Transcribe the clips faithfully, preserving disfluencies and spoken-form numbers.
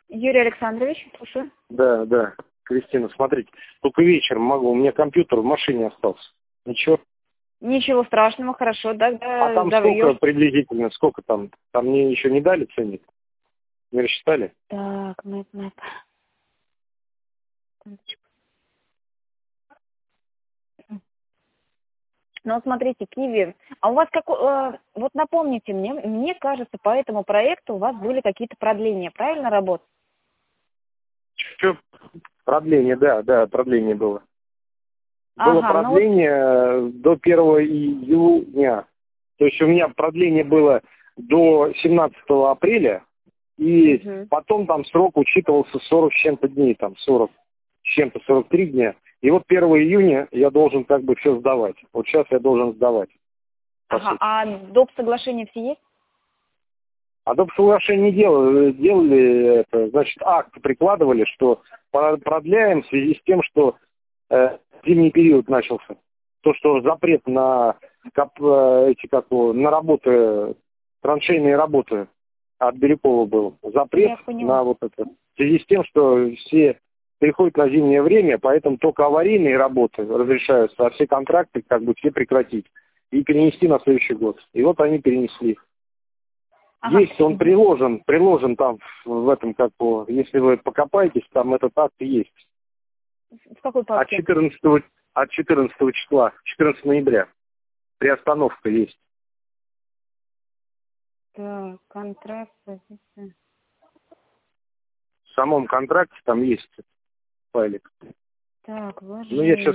Юрий Александрович, слушаю. Да, да. Кристина, смотрите, только вечером могу, у меня компьютер в машине остался. Ничего. Ничего страшного, хорошо, да, да. А там да, сколько я... приблизительно, сколько там? Там мне еще не дали ценник? Не рассчитали? Так, мэп, мэп. Ну, вот смотрите, Киви. А у вас как, э, вот напомните мне, мне кажется, по этому проекту у вас были какие-то продления, правильно работать? Что? Продление, да, да, продление было. Было Ага, ну вот... продление до первого июня. То есть у меня продление было до семнадцатого апреля, и Угу. потом там срок учитывался сорок с чем-то дней, там сорок с чем-то, сорок три дня. И вот первого июня я должен как бы все сдавать. Вот сейчас я должен сдавать. Ага, а доп. Соглашения все есть? А доп. Соглашение не делали, делали это, значит, акт прикладывали, что продляем в связи с тем, что э, зимний период начался. То, что запрет на как, э, эти как на работы, траншейные работы от Бирюкова был. Запрет на вот это. В связи с тем, что все переходят на зимнее время, поэтому только аварийные работы разрешаются, а все контракты как бы все прекратить и перенести на следующий год. И вот они перенесли. Ага. Есть, он приложен, приложен там в этом, как бы, если вы покопаетесь, там этот акт есть. В какой папке? От четырнадцатого, от четырнадцатого числа, четырнадцатого ноября. Приостановка есть. Так, контракт, позиция. В самом контракте там есть файлик. Так, вложение. Ну, я сейчас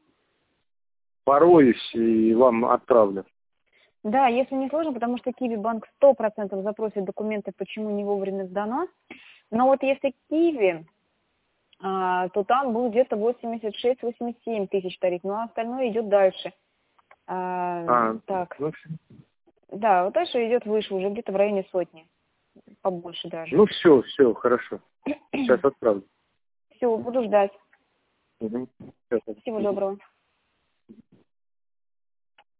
пороюсь и вам отправлю. Да, если не сложно, потому что Киви банк сто процентов запросит документы, почему не вовремя сдано. Но вот если Киви, а, то там был где-то восемьдесят шесть — восемьдесят семь тысяч тариф, ну а остальное идет дальше. А, А, так, ну, да, вот дальше идет выше, уже где-то в районе сотни, побольше даже. ну все, все, хорошо. Сейчас отправлю. Все, буду ждать. Угу. Всего доброго.